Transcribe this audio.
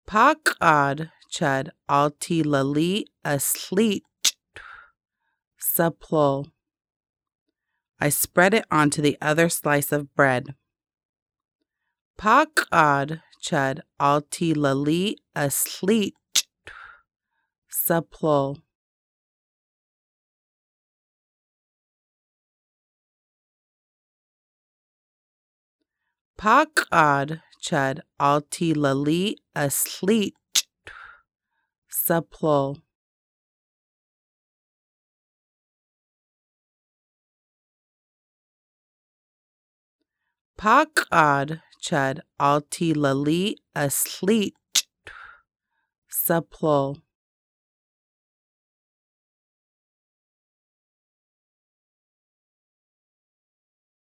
Pakad chad alti lali asleet suplo. I spread it onto the other slice of bread. Pakad chad alti lali asleet suplo. Pakad chad alti lali asleet suplo. Pakad chad alti lali asleet suplo.